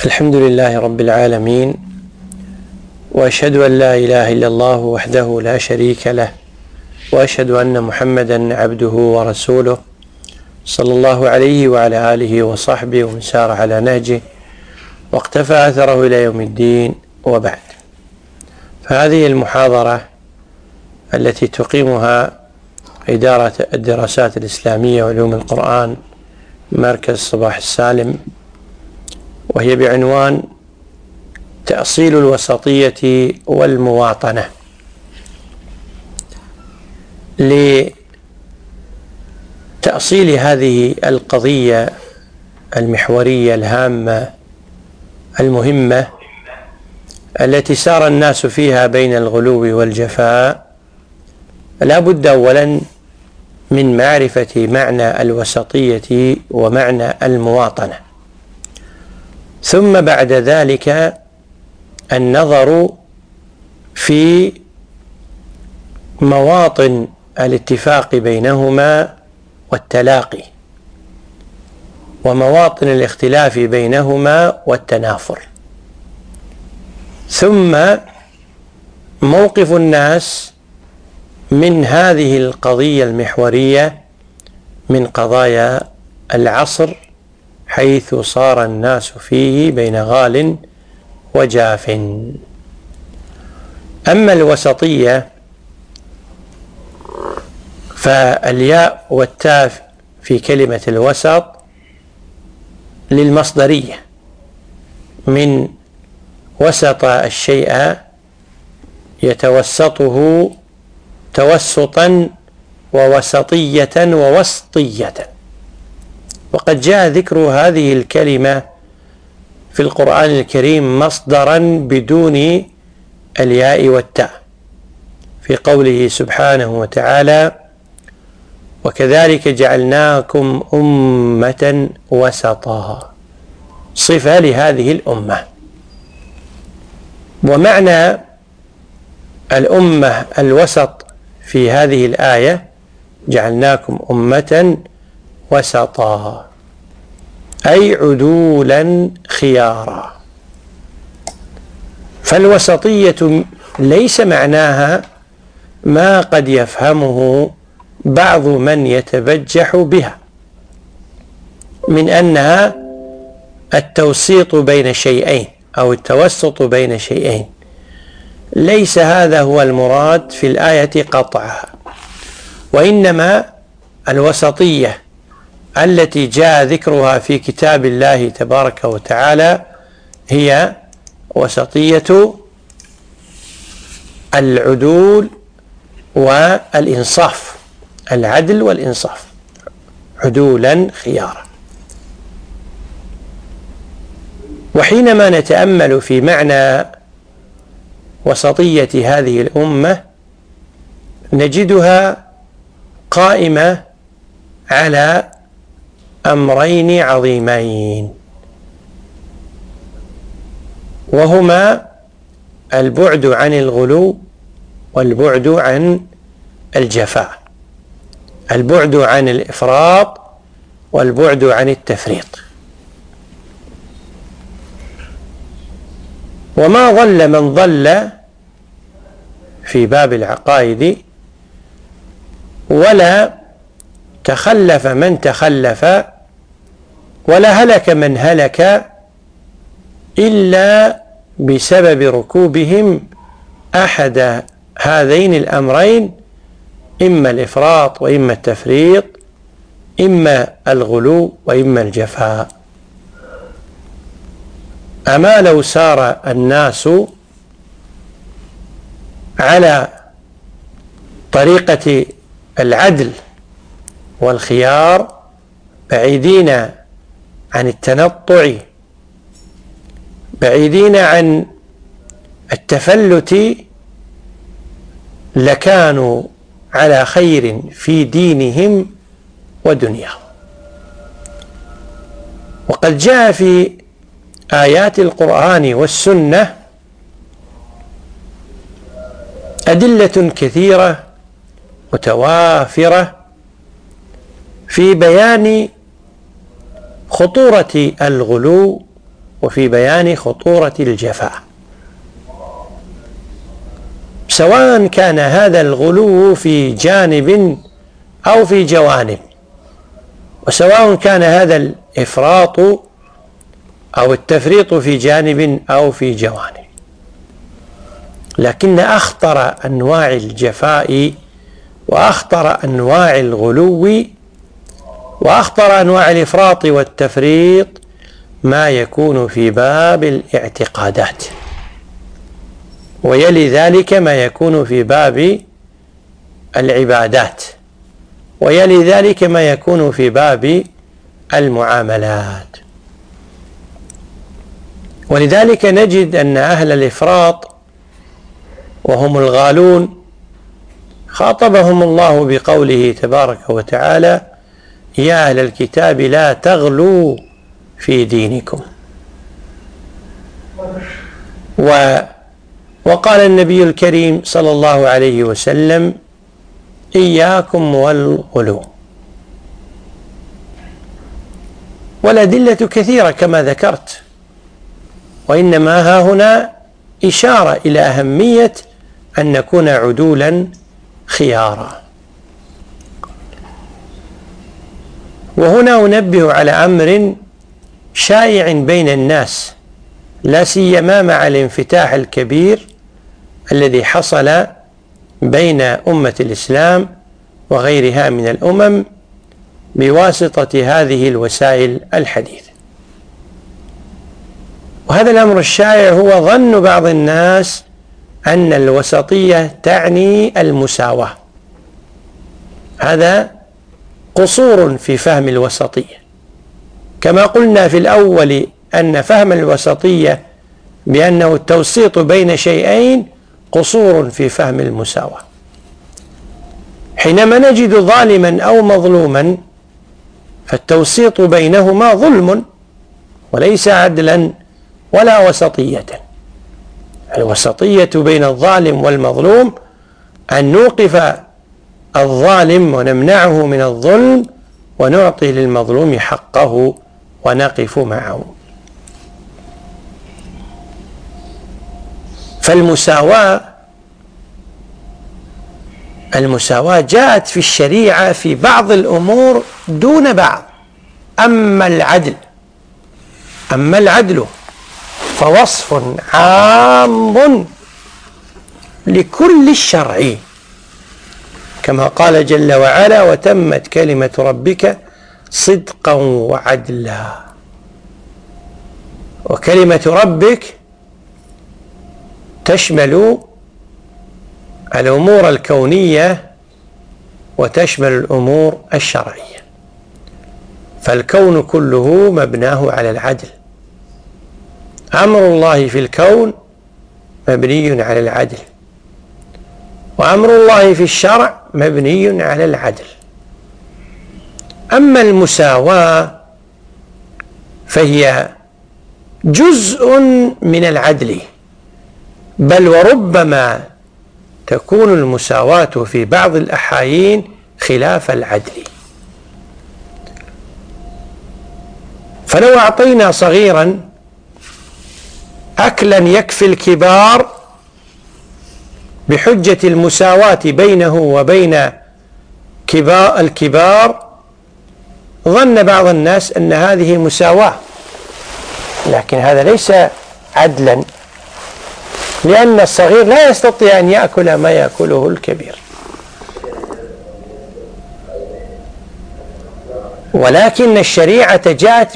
الحمد لله رب العالمين، وأشهد أن لا إله إلا الله وحده لا شريك له، وأشهد أن محمدا عبده ورسوله صلى الله عليه وعلى آله وصحبه ومن سار على نهجه واقتفى أثره إلى يوم الدين. وبعد، فهذه المحاضرة التي تقيمها إدارة الدراسات الإسلامية وعلوم القرآن مركز صباح السالم، وهي بعنوان تأصيل الوسطية والمواطنة. لتأصيل هذه القضية المحورية الهامة المهمة التي سار الناس فيها بين الغلو والجفاء، لا بد أولا من معرفة معنى الوسطية ومعنى المواطنة، ثم بعد ذلك النظر في مواطن الاتفاق بينهما والتلاقي، ومواطن الاختلاف بينهما والتنافر، ثم موقف الناس من هذه القضية المحورية من قضايا العصر، حيث صار الناس فيه بين غال وجاف. أما الوسطية فالياء والتاء في كلمة الوسط للمصدرية، من وسط الشيء يتوسطه توسطا ووسطية ووسطية. وقد جاء ذكر هذه الكلمة في القرآن الكريم مصدرا بدون الياء والتاء، في قوله سبحانه وتعالى: وكذلك جعلناكم أمة وسطا، صفة لهذه الأمة. ومعنى الأمة الوسط في هذه الآية جعلناكم أمة وسطا، أي عدولا خيارا. فالوسطية ليس معناها ما قد يفهمه بعض من يتبجح بها من أنها التوسيط بين شيئين أو التوسط بين شيئين. ليس هذا هو المراد في الآية قطعا، وإنما الوسطية التي جاء ذكرها في كتاب الله تبارك وتعالى هي وسطية العدول والإنصاف، العدل والإنصاف، عدولا خيارا. وحينما نتأمل في معنى وسطية هذه الأمة نجدها قائمة على أمرين عظيمين، وهما البعد عن الغلو والبعد عن الجفاء، البعد عن الإفراط والبعد عن التفريط. وما ضل من ضل في باب العقائد، ولا تخلف من تخلف، ولا هلك من هلك إلا بسبب ركوبهم أحد هذين الأمرين، إما الإفراط وإما التفريط، إما الغلو وإما الجفاء. أما لو سار الناس على طريقة العدل والخيار بعيدين عن التنطع، بعيدين عن التفلت، لكانوا على خير في دينهم ودنياهم. وقد جاء في آيات القرآن والسنة أدلة كثيرة متوافرة في بيان خطورة الغلو وفي بيان خطورة الجفاء، سواء كان هذا الغلو في جانب أو في جوانب، وسواء كان هذا الإفراط أو التفريط في جانب أو في جوانب. لكن أخطر أنواع الجفاء وأخطر أنواع الغلو وأخطر أنواع الإفراط والتفريط ما يكون في باب الاعتقادات، ويلي ذلك ما يكون في باب العبادات، ويلي ذلك ما يكون في باب المعاملات. ولذلك نجد أن أهل الإفراط وهم الغالون خاطبهم الله بقوله تبارك وتعالى: يا أهل الكتاب لا تغلوا في دينكم. وقال النبي الكريم صلى الله عليه وسلم: إياكم والغلو. والأدلة كثيرة كما ذكرت، وإنما ها هنا إشارة إلى أهمية أن نكون عدولا خيارا. وهنا أنبه على أمر شائع بين الناس، لا سيما مع الانفتاح الكبير الذي حصل بين أمة الإسلام وغيرها من الأمم بواسطة هذه الوسائل الحديثة. وهذا الأمر الشائع هو ظن بعض الناس أن الوسطية تعني المساواة. هذا قصور في فهم الوسطية، كما قلنا في الأول أن فهم الوسطية بأنه التوسيط بين شيئين قصور في فهم المساواة. حينما نجد ظالما أو مظلوما فالتوسيط بينهما ظلم وليس عدلا ولا وسطية. الوسطية بين الظالم والمظلوم أن نوقف الظالم ونمنعه من الظلم ونعطي للمظلوم حقه ونقف معه. فالمساواة جاءت في الشريعة في بعض الأمور دون بعض. أما العدل فوصف عام لكل الشرع، كما قال جل وعلا: وتمت كلمة ربك صدقا وعدلا. وكلمة ربك تشمل الأمور الكونية وتشمل الأمور الشرعية، فالكون كله مبناه على العدل. أمر الله في الكون مبني على العدل، وأمر الله في الشرع مبني على العدل. أما المساواة فهي جزء من العدل، بل وربما تكون المساواة في بعض الأحايين خلاف العدل. فلو أعطينا صغيرا أكلا يكفي الكبار بحجة المساواة بينه وبين الكبار ظن بعض الناس أن هذه مساواة، لكن هذا ليس عدلا، لأن الصغير لا يستطيع أن يأكل ما يأكله الكبير. ولكن الشريعة جاءت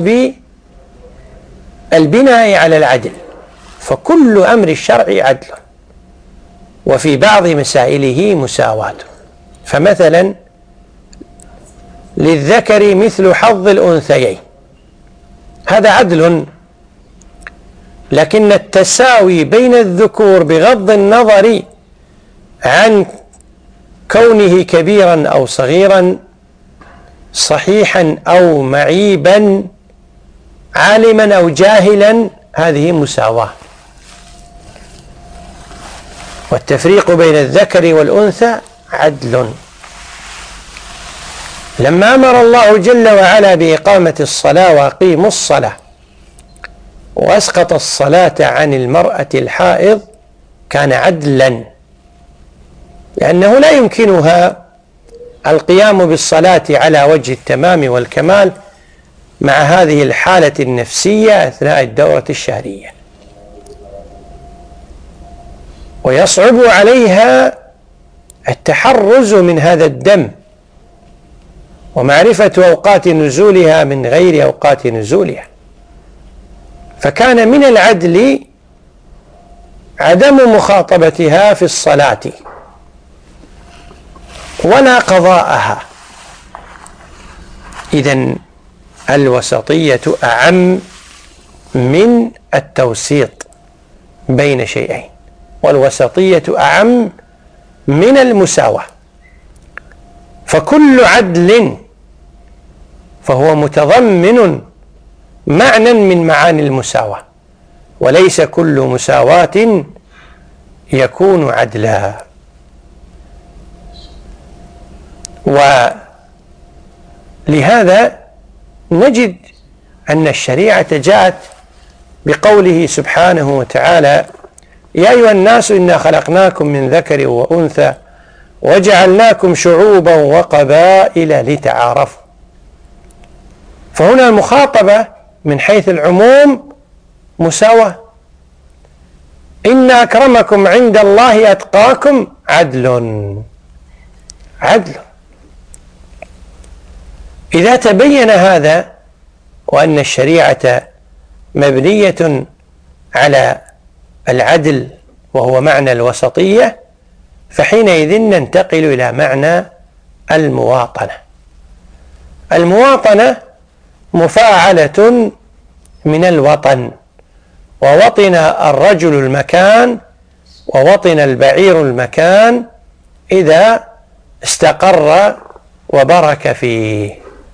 بالبناء على العدل، فكل أمر الشرع عدل، وفي بعض مسائله مساواة. فمثلا للذكر مثل حظ الأنثيين، هذا عدل، لكن التساوي بين الذكور بغض النظر عن كونه كبيرا أو صغيرا، صحيحا أو معيبا، عالما أو جاهلا، هذه مساواة. والتفريق بين الذكر والأنثى عدل. لما أمر الله جل وعلا بإقامة الصلاة وأقيموا الصلاة، وأسقط الصلاة عن المرأة الحائض كان عدلا، لأنه لا يمكنها القيام بالصلاة على وجه التمام والكمال مع هذه الحالة النفسية أثناء الدورة الشهرية، ويصعب عليها التحرز من هذا الدم ومعرفة أوقات نزولها من غير أوقات نزولها، فكان من العدل عدم مخاطبتها في الصلاة ولا قضاءها. إذن الوسطية أعم من التوسيط بين شيئين، والوسطية أعم من المساواة، فكل عدل فهو متضمن معنى من معاني المساواة، وليس كل مساواة يكون عدلا. ولهذا نجد أن الشريعة جاءت بقوله سبحانه وتعالى: يا أيها الناس إنا خلقناكم من ذكر وأنثى وجعلناكم شعوبا وقبائل لتعارفوا. فهنا المخاطبة من حيث العموم مساواة. إن أكرمكم عند الله أتقاكم عدل. إذا تبين هذا وأن الشريعة مبنية على العدل وهو معنى الوسطية، فحينئذ ننتقل إلى معنى المواطنة. المواطنة مفاعلة من الوطن، ووطن الرجل المكان ووطن البعير المكان إذا استقر وبرك فيه،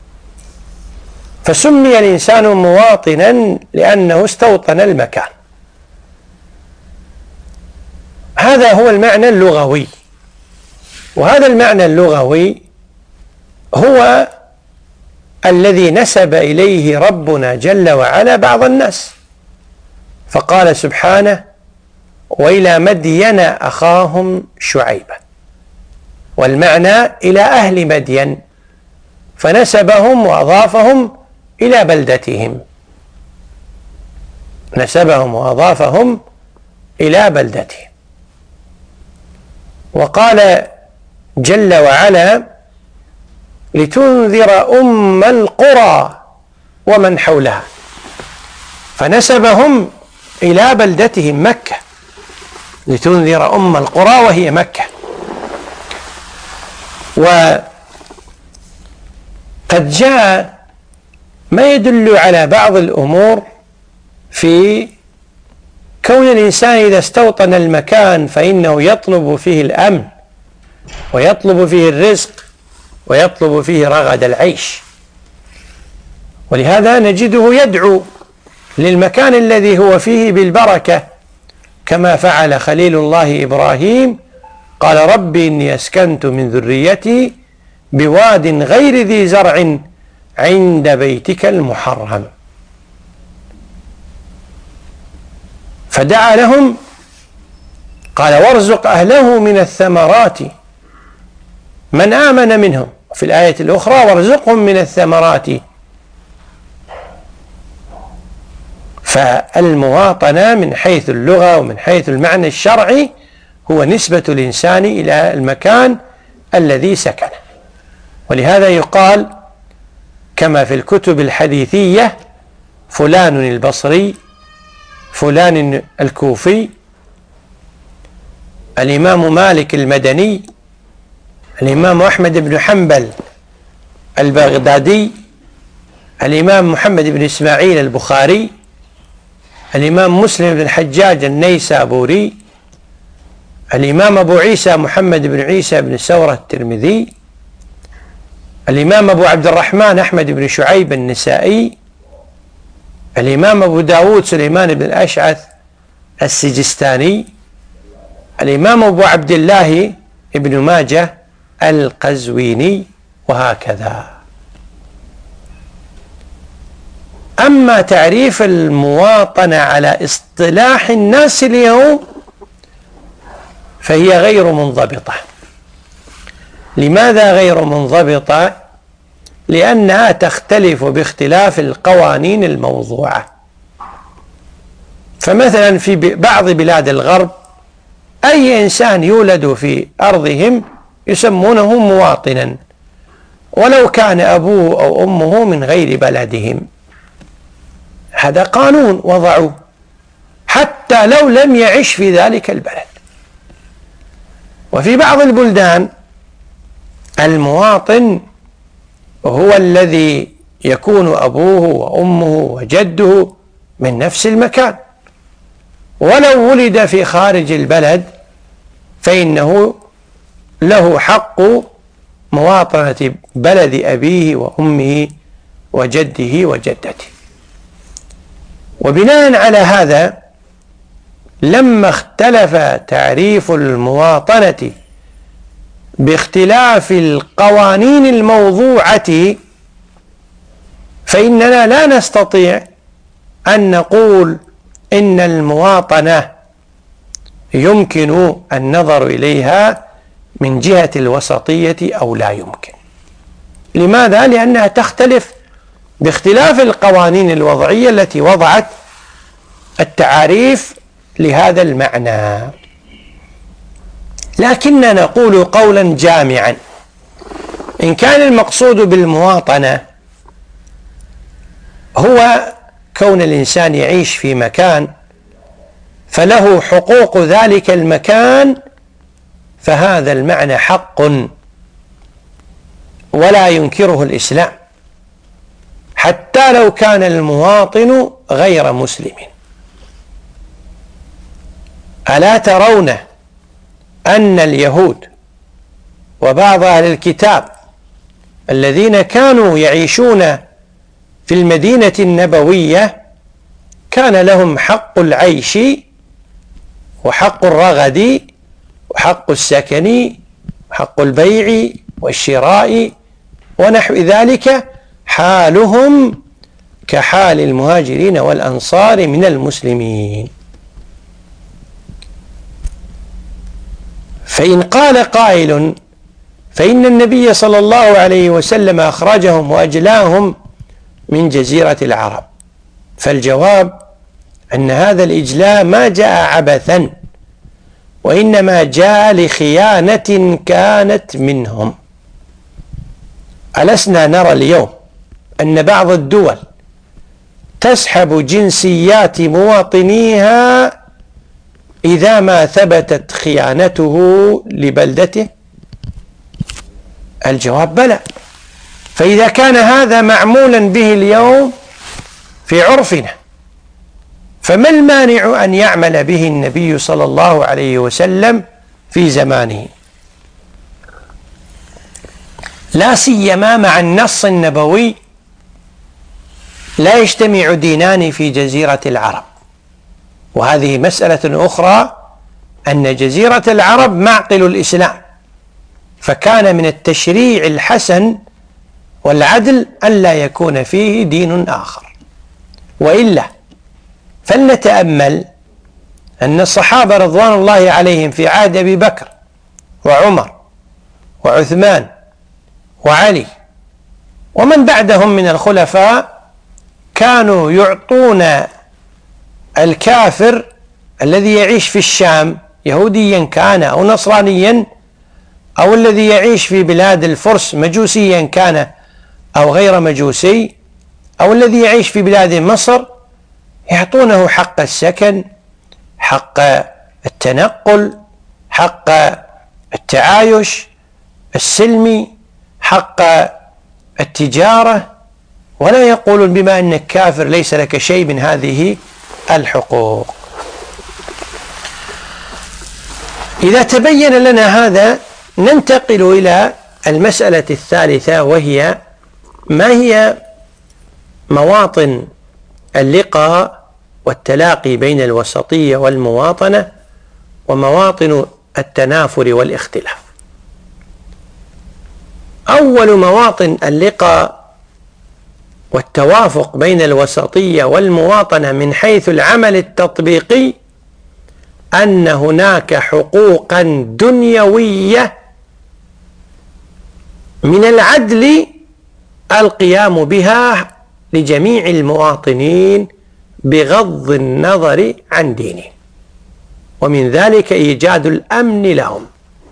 فسمي الإنسان مواطنا لأنه استوطن المكان. هذا هو المعنى اللغوي، وهذا المعنى اللغوي هو الذي نسب إليه ربنا جل وعلا بعض الناس، فقال سبحانه: وإلى مدين أخاهم شعيبا، والمعنى إلى أهل مدين، فنسبهم وأضافهم إلى بلدتهم، نسبهم وأضافهم إلى بلدتهم. وقال جل وعلا: لتنذر أم القرى ومن حولها، فنسبهم إلى بلدتهم مكة، لتنذر أم القرى وهي مكة. وقد جاء ما يدل على بعض الأمور في كون الإنسان إذا استوطن المكان فإنه يطلب فيه الأمن ويطلب فيه الرزق ويطلب فيه رغد العيش، ولهذا نجده يدعو للمكان الذي هو فيه بالبركة، كما فعل خليل الله إبراهيم، قال: رب إني أسكنت من ذريتي بواد غير ذي زرع عند بيتك المحرم. فدعا لهم، قال: وارزق أهله من الثمرات من آمن منهم، في الآية الأخرى: وارزقهم من الثمرات. فالمواطنة من حيث اللغة ومن حيث المعنى الشرعي هو نسبة الإنسان إلى المكان الذي سكنه. ولهذا يقال كما في الكتب الحديثية: فلان البصري، فلان الكوفي، الإمام مالك المدني، الإمام أحمد بن حنبل البغدادي، الإمام محمد بن إسماعيل البخاري، الإمام مسلم بن الحجاج النيسابوري، الإمام أبو عيسى محمد بن عيسى بن سورة الترمذي، الإمام أبو عبد الرحمن أحمد بن شعيب النسائي، الإمام أبو داود سليمان بن الأشعث السجستاني، الإمام أبو عبد الله ابن ماجه القزويني، وهكذا. أما تعريف المواطنة على اصطلاح الناس اليوم فهي غير منضبطة. لماذا غير منضبطة؟ لأنها تختلف باختلاف القوانين الموضوعة. فمثلا في بعض بلاد الغرب أي إنسان يولد في أرضهم يسمونه مواطنا ولو كان أبوه أو أمه من غير بلدهم. هذا قانون وضعوه حتى لو لم يعش في ذلك البلد. وفي بعض البلدان المواطن هو الذي يكون أبوه وأمه وجده من نفس المكان، ولو ولد في خارج البلد فإنه له حق مواطنة بلد أبيه وأمه وجده وجدته. وبناء على هذا لما اختلف تعريف المواطنة باختلاف القوانين الموضوعة فإننا لا نستطيع أن نقول إن المواطنة يمكن النظر إليها من جهة الوسطية أو لا يمكن. لماذا؟ لأنها تختلف باختلاف القوانين الوضعية التي وضعت التعاريف لهذا المعنى. لكننا نقول قولا جامعا: إن كان المقصود بالمواطنة هو كون الإنسان يعيش في مكان فله حقوق ذلك المكان، فهذا المعنى حق ولا ينكره الإسلام حتى لو كان المواطن غير مسلم. ألا ترون أن اليهود وبعض أهل الكتاب الذين كانوا يعيشون في المدينة النبوية كان لهم حق العيش وحق الرغد وحق السكن وحق البيع والشراء ونحو ذلك، حالهم كحال المهاجرين والأنصار من المسلمين. فإن قال قائل فإن النبي صلى الله عليه وسلم أخرجهم وأجلاهم من جزيرة العرب، فالجواب أن هذا الإجلاء ما جاء عبثا، وإنما جاء لخيانة كانت منهم. ألسنا نرى اليوم أن بعض الدول تسحب جنسيات مواطنيها إذا ما ثبتت خيانته لبلدته؟ الجواب بلى. فإذا كان هذا معمولا به اليوم في عرفنا فما المانع أن يعمل به النبي صلى الله عليه وسلم في زمانه، لا سيما مع النص النبوي: لا يجتمع دينان في جزيرة العرب. وهذه مسألة أخرى، أن جزيرة العرب معقل الإسلام، فكان من التشريع الحسن والعدل ألا يكون فيه دين آخر. وإلا فلنتأمل أن الصحابة رضوان الله عليهم في عهد أبي بكر وعمر وعثمان وعلي ومن بعدهم من الخلفاء كانوا يعطون الكافر الذي يعيش في الشام، يهوديا كان أو نصرانيا، أو الذي يعيش في بلاد الفرس مجوسيا كان أو غير مجوسي، أو الذي يعيش في بلاد مصر، يعطونه حق السكن، حق التنقل، حق التعايش السلمي، حق التجارة، ولا يقولون بما أنك كافر ليس لك شيء من هذه الحقوق. إذا تبين لنا هذا ننتقل إلى المسألة الثالثة، وهي ما هي مواطن اللقاء والتلاقي بين الوسطية والمواطنة ومواطن التنافر والاختلاف. أول مواطن اللقاء والتوافق بين الوسطية والمواطنة من حيث العمل التطبيقي أن هناك حقوقا دنيوية من العدل القيام بها لجميع المواطنين بغض النظر عن دينه، ومن ذلك إيجاد الأمن لهم،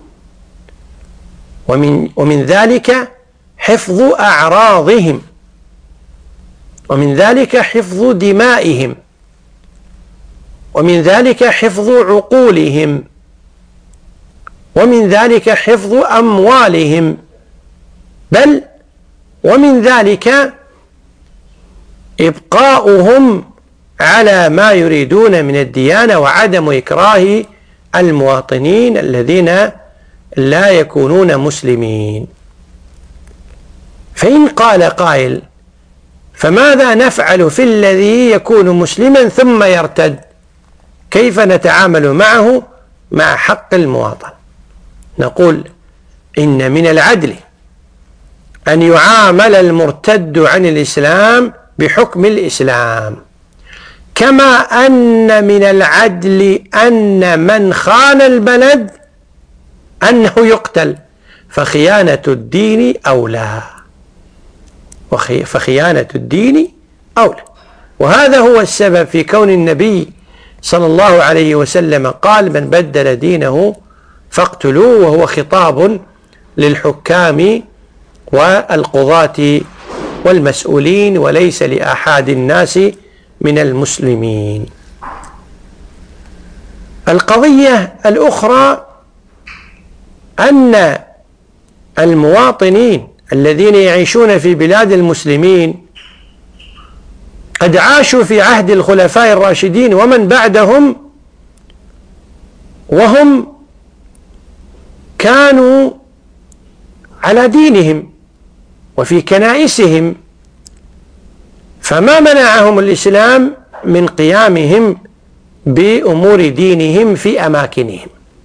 ومن ذلك حفظ أعراضهم، ومن ذلك حفظ دمائهم، ومن ذلك حفظ عقولهم، ومن ذلك حفظ أموالهم، بل ومن ذلك إبقاؤهم على ما يريدون من الديانة وعدم إكراه المواطنين الذين لا يكونون مسلمين. فإن قال قائل: فماذا نفعل في الذي يكون مسلما ثم يرتد؟ كيف نتعامل معه مع حق المواطن؟ نقول: إن من العدل أن يعامل المرتد عن الإسلام بحكم الإسلام، كما أن من العدل أن من خان البلد أنه يقتل، فخيانة الدين أولى، فخيانة الدين أولى. وهذا هو السبب في كون النبي صلى الله عليه وسلم قال: من بدل دينه فاقتلوه، وهو خطاب للحكام والقضاة والمسؤولين وليس لأحد الناس من المسلمين. القضية الأخرى أن المواطنين الذين يعيشون في بلاد المسلمين قد عاشوا في عهد الخلفاء الراشدين ومن بعدهم، وهم كانوا على دينهم وفي كنائسهم، فما منعهم الإسلام من قيامهم بأمور دينهم في أماكنهم.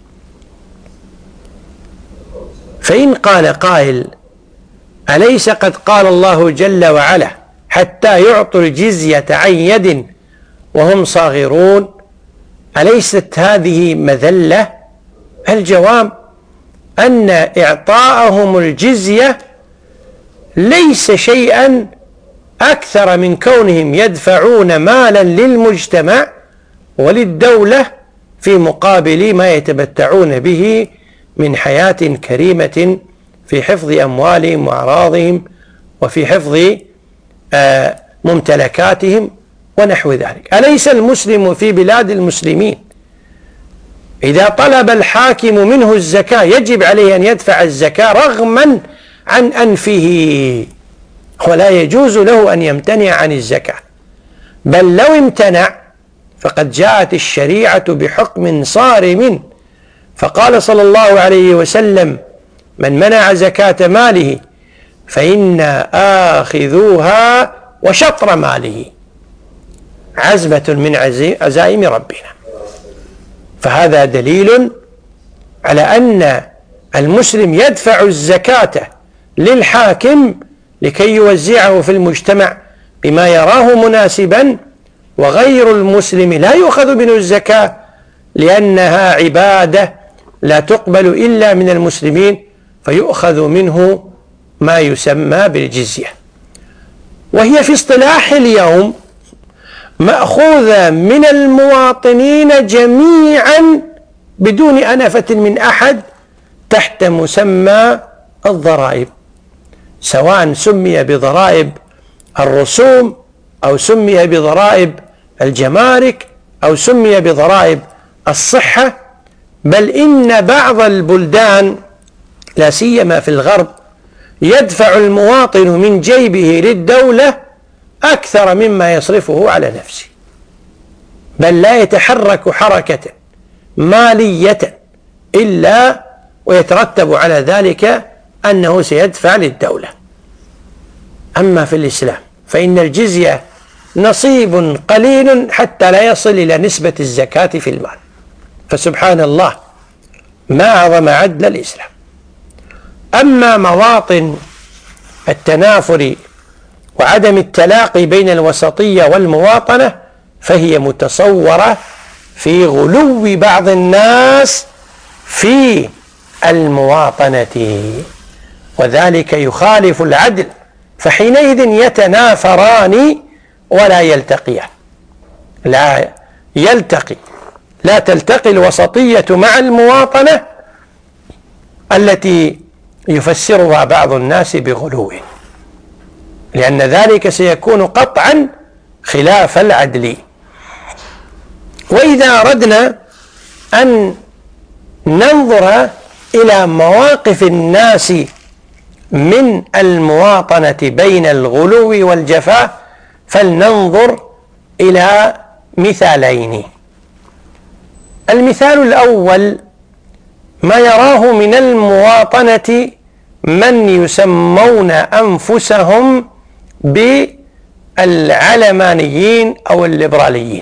فإن قال قائل: أليس قد قال الله جل وعلا: حتى يعطوا الجزية عن يد وهم صاغرون؟ أليست هذه مذلة؟ الجواب أن إعطاءهم الجزية ليس شيئا أكثر من كونهم يدفعون مالا للمجتمع وللدولة في مقابل ما يتمتعون به من حياة كريمة في حفظ أموالهم وأعراضهم وفي حفظ ممتلكاتهم ونحو ذلك. أليس المسلم في بلاد المسلمين إذا طلب الحاكم منه الزكاة يجب عليه أن يدفع الزكاة رغما عن أنفه، ولا يجوز له أن يمتنع عن الزكاة، بل لو امتنع فقد جاءت الشريعة بحكم صارم، فقال صلى الله عليه وسلم: من منع زكاة ماله فإنا آخذوها وشطر ماله، عزمة من عزائم ربنا. فهذا دليل على أن المسلم يدفع الزكاة للحاكم لكي يوزعه في المجتمع بما يراه مناسبا، وغير المسلم لا يؤخذ منه الزكاة لأنها عبادة لا تقبل إلا من المسلمين، فيؤخذ منه ما يسمى بالجزية، وهي في اصطلاح اليوم مأخوذة من المواطنين جميعا بدون أنفة من أحد تحت مسمى الضرائب، سواء سمي بضرائب الرسوم أو سمي بضرائب الجمارك أو سمي بضرائب الصحة. بل إن بعض البلدان لا سيما في الغرب يدفع المواطن من جيبه للدولة أكثر مما يصرفه على نفسه، بل لا يتحرك حركة مالية إلا ويترتب على ذلك أنه سيدفع للدولة. أما في الإسلام فإن الجزية نصيب قليل حتى لا يصل إلى نسبة الزكاة في المال، فسبحان الله ما أعظم عدل الإسلام. أما مواطن التنافر وعدم التلاقي بين الوسطية والمواطنة، فهي متصورة في غلو بعض الناس في المواطنة، وذلك يخالف العدل، فحينئذ يتنافران ولا يلتقيان، لا تلتقي الوسطية مع المواطنة التي يفسرها بعض الناس بغلو، لأن ذلك سيكون قطعا خلاف العدل. وإذا أردنا أن ننظر إلى مواقف الناس من المواطنة بين الغلو والجفاء، فلننظر إلى مثالين. المثال الأول ما يراه من المواطنة من يسمون أنفسهم بالعلمانيين أو الليبراليين،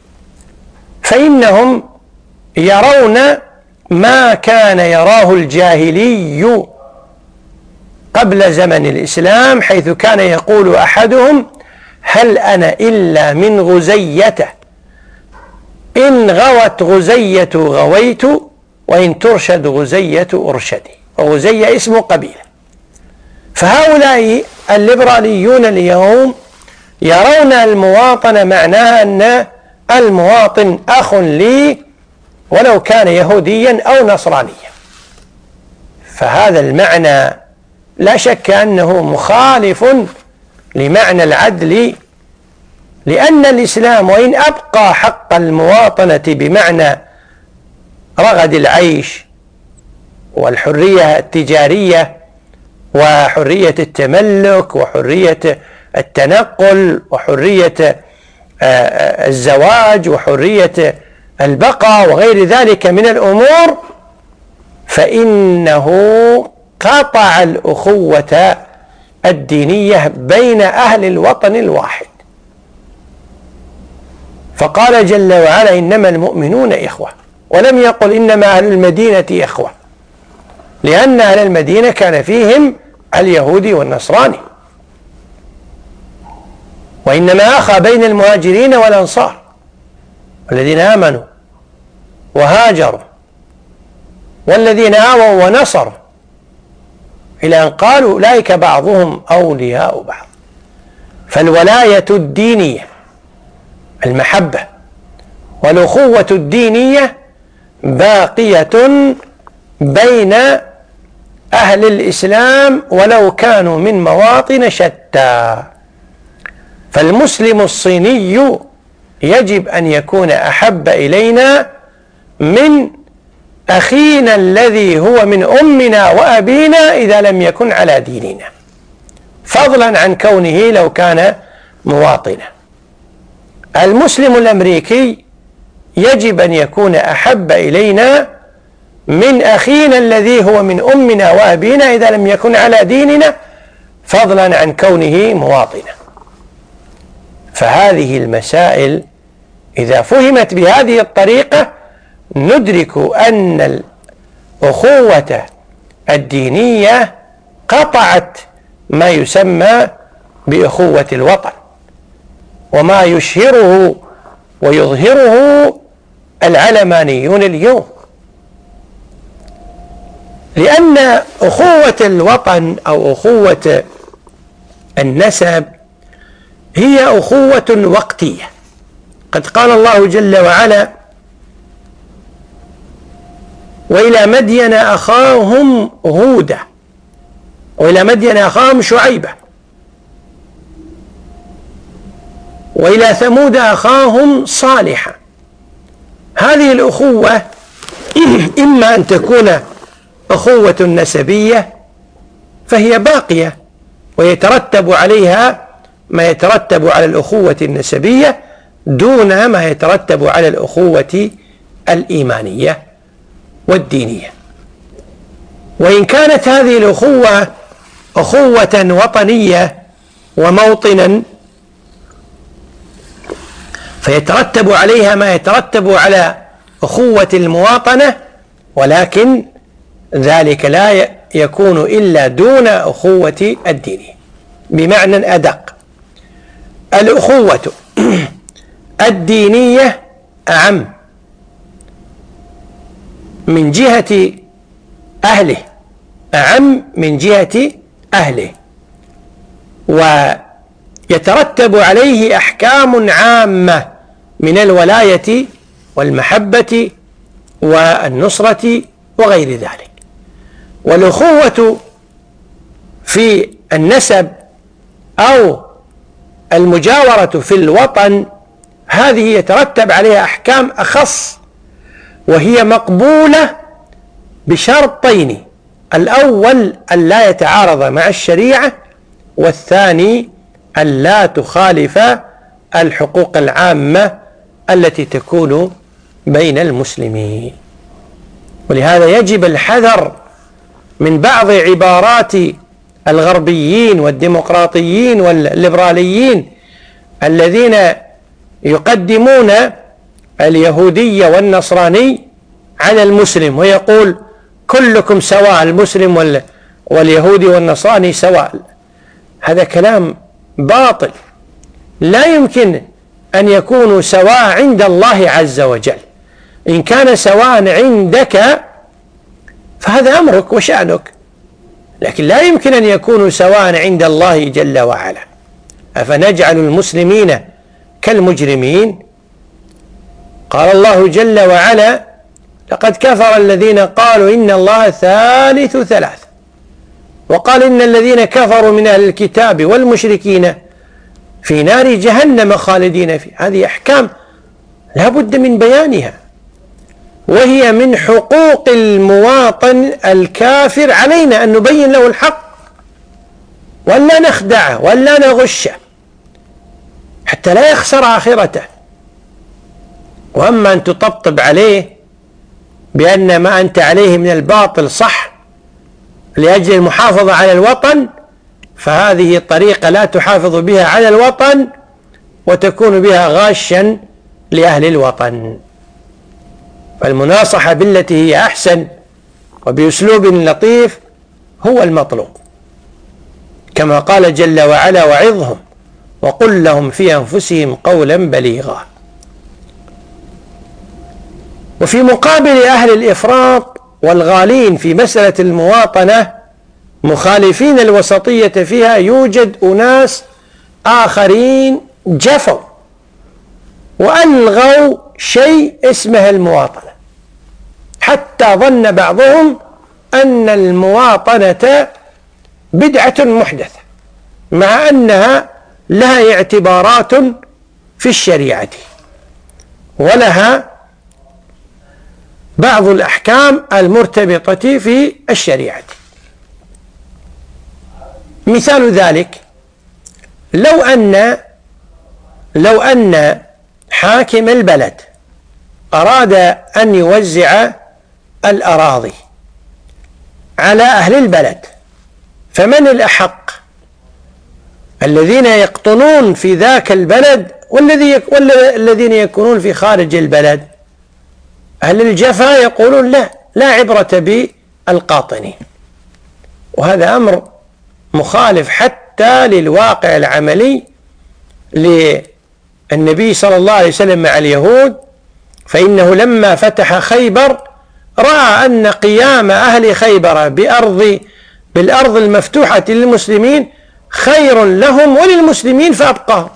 فإنهم يرون ما كان يراه الجاهلي قبل زمن الإسلام، حيث كان يقول أحدهم: هل أنا إلا من غزية، إن غوت غزية غويت، وإن ترشد غزية أرشدي. وغزية اسم قبيلة. فهؤلاء الليبراليون اليوم يرون المواطنة معناها أن المواطن أخ لي ولو كان يهوديا أو نصرانيا، فهذا المعنى لا شك أنه مخالف لمعنى العدل، لأن الإسلام وإن أبقى حق المواطنة بمعنى رغد العيش والحرية التجارية وحرية التملك وحرية التنقل وحرية الزواج وحرية البقاء وغير ذلك من الأمور، فإنه قطع الأخوة الدينية بين أهل الوطن الواحد. فقال جل وعلا: إنما المؤمنون إخوة، ولم يقل إنما أهل المدينة إخوة، لأن أهل المدينة كان فيهم اليهودي والنصراني، وإنما أخى بين المهاجرين والأنصار والذين آمنوا وهاجروا والذين آووا ونصروا، إلى أن قالوا أولئك بعضهم أولياء بعض. فالولاية الدينية، المحبة والأخوة الدينية باقية بين أهل الإسلام ولو كانوا من مواطن شتى. فالمسلم الصيني يجب أن يكون أحب إلينا من أخينا الذي هو من أمنا وأبينا إذا لم يكن على ديننا، فضلا عن كونه لو كان مواطنا. المسلم الأمريكي يجب أن يكون أحب إلينا من أخينا الذي هو من أمنا وأبينا إذا لم يكن على ديننا، فضلا عن كونه مواطنا. فهذه المسائل إذا فهمت بهذه الطريقة ندرك أن الأخوة الدينية قطعت ما يسمى بأخوة الوطن، وما يشهره ويظهره العلمانيون اليوم، لأن أخوة الوطن أو أخوة النسب هي أخوة وقتية. قد قال الله جل وعلا: وإلى مدين أخاهم هودا وإلى مدين أخاهم شعيبة وإلى ثمود أخاهم صالحا. هذه الأخوة إما أن تكون أخوة نسبية فهي باقية ويترتب عليها ما يترتب على الأخوة النسبية دون ما يترتب على الأخوة الإيمانية والدينية. وإن كانت هذه الأخوة أخوة وطنية وموطنا فيترتب عليها ما يترتب على أخوة المواطنة، ولكن ذلك لا يكون إلا دون أخوة الدين بمعنى أدق. الأخوة الدينية أعم من جهة أهله، أعم من جهة أهله، ويترتب عليه أحكام عامة من الولاية والمحبة والنصرة وغير ذلك. والأخوة في النسب أو المجاورة في الوطن هذه يترتب عليها أحكام أخص، وهي مقبولة بشرطين: الأول أن لا يتعارض مع الشريعة، والثاني أن لا تخالف الحقوق العامة التي تكون بين المسلمين. ولهذا يجب الحذر من بعض عبارات الغربيين والديمقراطيين والليبراليين الذين يقدمون اليهودية والنصراني على المسلم، ويقول كلكم سواء، المسلم واليهودي والنصراني سواء. هذا كلام باطل، لا يمكن أن يكونوا سواء عند الله عز وجل. إن كان سواء عندك فهذا أمرك وشأنك، لكن لا يمكن أن يكونوا سواء عند الله جل وعلا. أفنجعل المسلمين كالمجرمين؟ قال الله جل وعلا: لقد كفر الذين قالوا إن الله ثالث ثلاث، وقال إن الذين كفروا من أهل الكتاب والمشركين في نار جهنم خالدين فيها. هذه أحكام لا بد من بيانها، وهي من حقوق المواطن الكافر علينا أن نبين له الحق، ولا نخدعه ولا نغشه حتى لا يخسر آخرته. وأما أن تطبطب عليه بأن ما أنت عليه من الباطل صح لأجل المحافظة على الوطن، فهذه طريقة لا تحافظ بها على الوطن، وتكون بها غاشا لأهل الوطن. فالمناصحة بالتي هي أحسن وبأسلوب لطيف هو المطلوب، كما قال جل وعلا: وعظهم وقل لهم في أنفسهم قولا بليغا. وفي مقابل أهل الإفراط والغالين في مسألة المواطنة مخالفين الوسطية فيها يوجد أناس آخرين جفوا وألغوا شيء اسمه المواطنة، حتى ظن بعضهم أن المواطنة بدعة محدثة، مع أنها لها اعتبارات في الشريعة ولها بعض الأحكام المرتبطة في الشريعة. مثال ذلك: لو أن حاكم البلد أراد أن يوزع الأراضي على أهل البلد، فمن الأحق؟ الذين يقطنون في ذاك البلد والذين يكونون في خارج البلد؟ أهل الجفا يقولون لا عبرة بالقاطنين، وهذا أمر مخالف حتى للواقع العملي للنبي صلى الله عليه وسلم مع اليهود. فإنه لما فتح خيبر رأى أن قيام أهل خيبر بالأرض المفتوحة للمسلمين خير لهم وللمسلمين، فأبقاهم.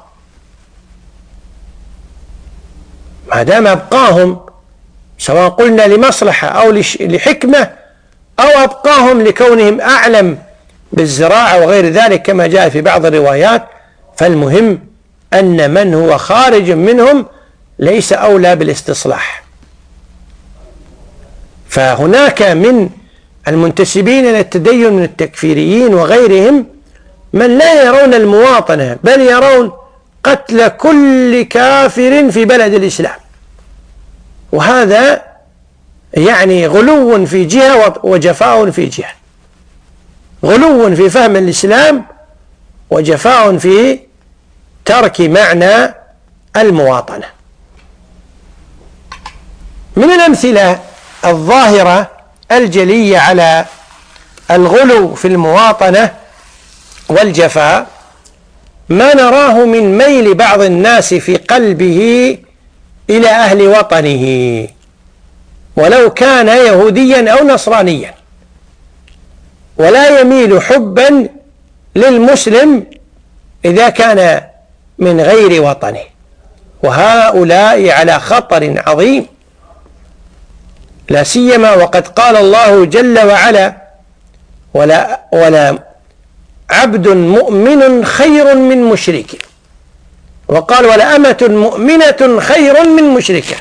ما دام أبقاهم، سواء قلنا لمصلحة أو لحكمة، أو أبقاهم لكونهم أعلم بالزراعة وغير ذلك كما جاء في بعض الروايات، فالمهم أن من هو خارج منهم ليس أولى بالاستصلاح. فهناك من المنتسبين إلى التدين من التكفيريين وغيرهم من لا يرون المواطنة، بل يرون قتل كل كافر في بلد الإسلام، وهذا يعني غلو في جهة وجفاء في جهة، غلو في فهم الإسلام وجفاء في ترك معنى المواطنة. من الأمثلة الظاهرة الجلية على الغلو في المواطنة والجفاء ما نراه من ميل بعض الناس في قلبه إلى أهل وطنه ولو كان يهوديا أو نصرانيا، ولا يميل حبا للمسلم إذا كان من غير وطنه، وهؤلاء على خطر عظيم، لا سيما وقد قال الله جل وعلا: ولا عبد مؤمن خير من مشرك، وقال: ولأمة مؤمنة خير من مشركة.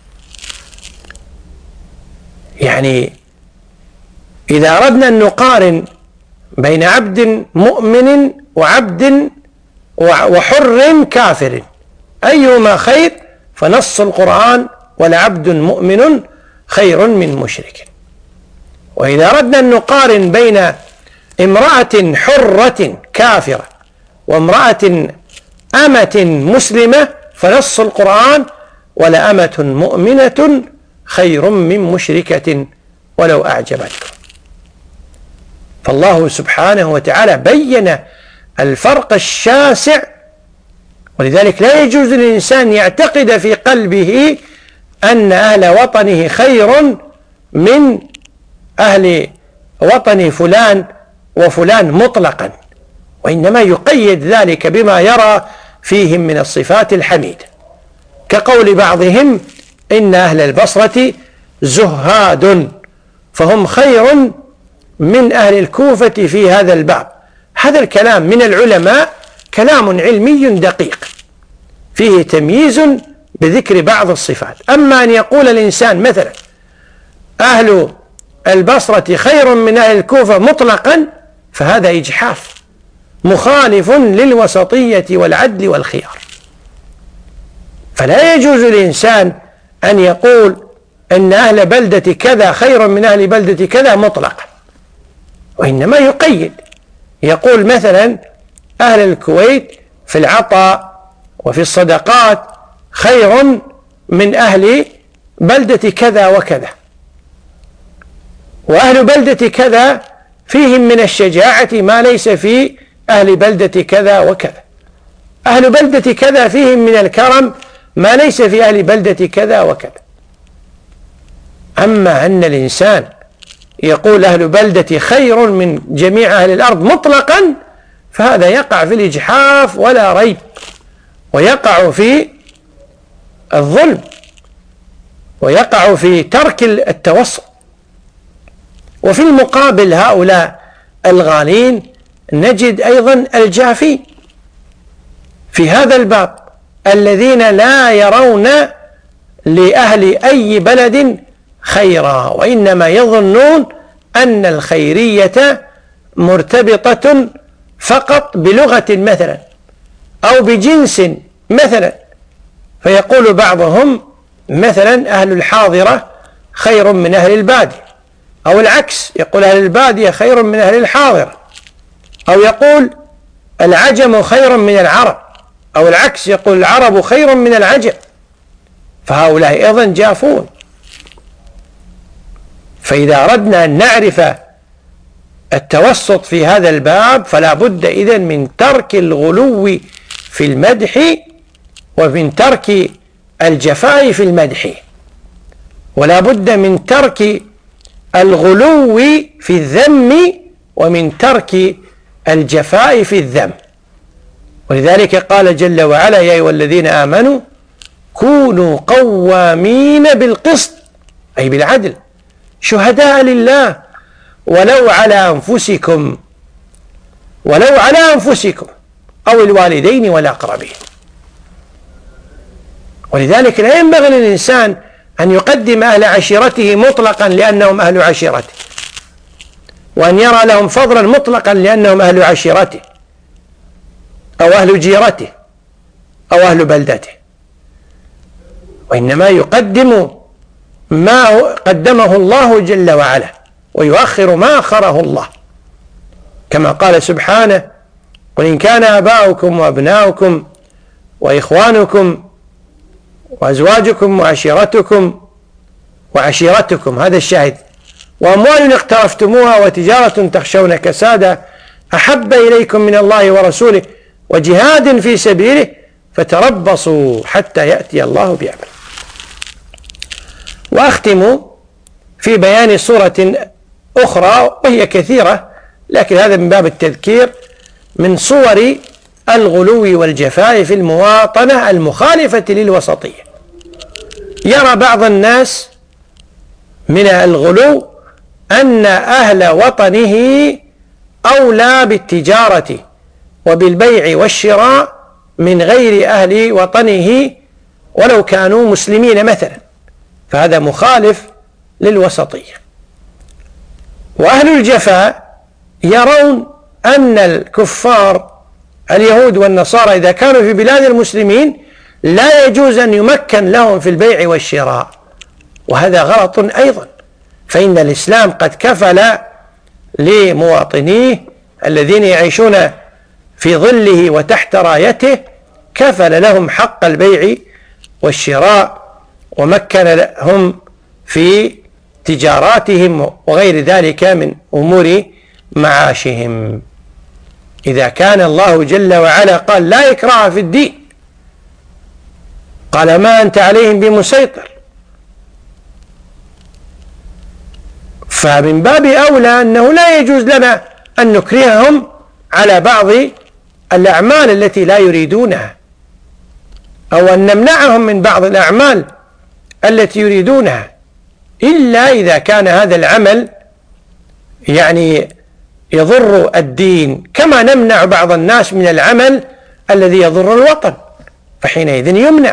يعني إذا أردنا أن نقارن بين عبد مؤمن وعبد وحر كافر أيهما خير، فنص القرآن: ولعبد مؤمن خير من مشرك. وإذا أردنا أن نقارن بين امرأة حرة كافرة وامرأة أمة مسلمة، فنص القرآن: ولأمة مؤمنة خير من مشركة ولو أعجبتكم. فالله سبحانه وتعالى بين الفرق الشاسع، ولذلك لا يجوز للإنسان يعتقد في قلبه أن أهل وطنه خير من أهل وطن فلان وفلان مطلقا، وإنما يقيد ذلك بما يرى فيهم من الصفات الحميدة، كقول بعضهم: إن أهل البصرة زهاد فهم خير من أهل الكوفة في هذا الباب. هذا الكلام من العلماء كلام علمي دقيق فيه تمييز بذكر بعض الصفات. أما أن يقول الإنسان مثلا أهل البصرة خير من أهل الكوفة مطلقا، فهذا إجحاف مخالف للوسطية والعدل والخيار. فلا يجوز للإنسان أن يقول أن أهل بلدة كذا خير من أهل بلدة كذا مطلقا، وإنما يقيد، يقول مثلا أهل الكويت في العطاء وفي الصدقات خير من أهل بلدة كذا وكذا، وأهل بلدة كذا فيهم من الشجاعة ما ليس في أهل بلدة كذا وكذا، أهل بلدة كذا فيهم من الكرم ما ليس في أهل بلدة كذا وكذا. أما أن الإنسان يقول أهل بلدة خير من جميع أهل الأرض مطلقا، فهذا يقع في الإجحاف ولا ريب، ويقع في الظلم، ويقع في ترك التوسط. وفي المقابل هؤلاء الغالين نجد أيضا الجافين في هذا الباب، الذين لا يرون لأهل أي بلد خيرا، وإنما يظنون أن الخيرية مرتبطة فقط بلغة مثلا أو بجنس مثلا، فيقول بعضهم مثلا أهل الحاضرة خير من أهل البادية، أو العكس، يقول أهل البادية خير من أهل الحاضرة، أو يقول العجم خير من العرب، أو العكس، يقول العرب خير من العجم. فهؤلاء أيضا جافون. فإذا أردنا أن نعرف التوسط في هذا الباب، فلا بد إذن من ترك الغلو في المدح ومن ترك الجفاء في المدح، ولا بد من ترك الغلو في الذم ومن ترك الجفاء في الذم. ولذلك قال جل وعلا: يا أيها الذين آمنوا كونوا قوامين بالقسط، أي بالعدل، شهداء لله ولو على أنفسكم أو الوالدين والأقربين. ولذلك لا ينبغي للإنسان أن يقدم أهل عشيرته مطلقا لأنهم أهل عشيرته، وأن يرى لهم فضلا مطلقا لأنهم أهل عشيرته أو أهل جيرته أو أهل بلدته، وإنما يقدم ما قدمه الله جل وعلا ويؤخر ما أخره الله، كما قال سبحانه: قل إن كان آباؤكم وأبناؤكم وإخوانكم وأزواجكم وعشيرتكم، هذا الشاهد، وأموال اقترفتموها وتجارة تخشون كسادها أحب إليكم من الله ورسوله وجهاد في سبيله فتربصوا حتى يأتي الله بأمره. وأختم في بيان صورة أخرى وهي كثيرة، لكن هذا من باب التذكير، من صور الغلو والجفاء في المواطنة المخالفة للوسطية. يرى بعض الناس من الغلو أن أهل وطنه أولى بالتجارة وبالبيع والشراء من غير أهل وطنه ولو كانوا مسلمين مثلا، فهذا مخالف للوسطية. وأهل الجفاء يرون أن الكفار اليهود والنصارى إذا كانوا في بلاد المسلمين لا يجوز أن يمكن لهم في البيع والشراء، وهذا غلط أيضا، فإن الإسلام قد كفل لمواطنيه الذين يعيشون في ظله وتحت رايته، كفل لهم حق البيع والشراء ومكن لهم في تجاراتهم وغير ذلك من أمور معاشهم. إذا كان الله جل وعلا قال لا إكراه في الدين، قال ما أنت عليهم بمسيطر، فمن باب أولى أنه لا يجوز لنا أن نكرههم على بعض الأعمال التي لا يريدونها، أو أن نمنعهم من بعض الأعمال التي يريدونها، إلا إذا كان هذا العمل يعني يضر الدين، كما نمنع بعض الناس من العمل الذي يضر الوطن، فحينئذ يمنع.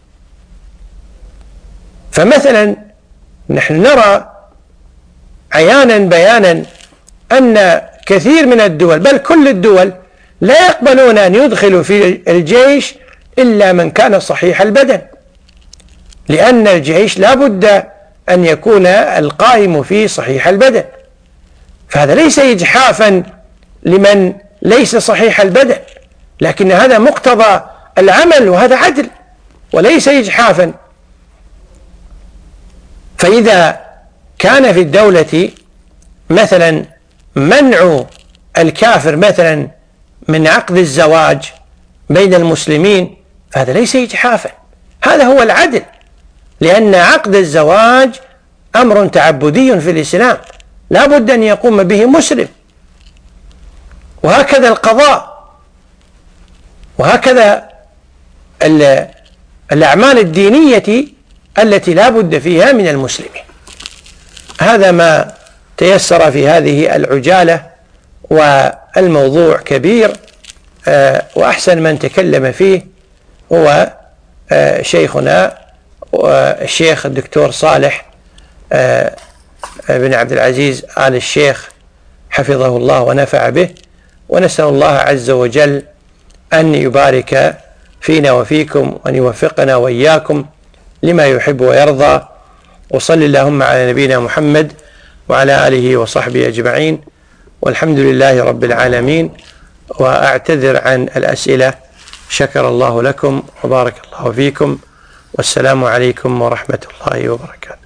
فمثلا نحن نرى عيانا بيانا أن كثير من الدول بل كل الدول لا يقبلون أن يدخلوا في الجيش إلا من كان صحيح البدن، لأن الجيش لا بد أن يكون القائم فيه صحيح البدن، فهذا ليس إجحافا لمن ليس صحيح البدن، لكن هذا مقتضى العمل وهذا عدل وليس إجحافا. فإذا كان في الدولة مثلا منع الكافر مثلا من عقد الزواج بين المسلمين، فهذا ليس إجحافا، هذا هو العدل، لأن عقد الزواج أمر تعبدي في الإسلام لا بد أن يقوم به مسلم، وهكذا القضاء، وهكذا الأعمال الدينية التي لا بد فيها من المسلمين. هذا ما تيسر في هذه العجالة، والموضوع كبير، وأحسن من تكلم فيه هو شيخنا الشيخ الدكتور صالح بن عبد العزيز آل الشيخ حفظه الله ونفع به، ونسأل الله عز وجل أن يبارك فينا وفيكم وأن يوفقنا وإياكم لما يحب ويرضى. وصل اللهم على نبينا محمد وعلى آله وصحبه أجمعين، والحمد لله رب العالمين. وأعتذر عن الأسئلة، شكر الله لكم وبارك الله فيكم، والسلام عليكم ورحمة الله وبركاته.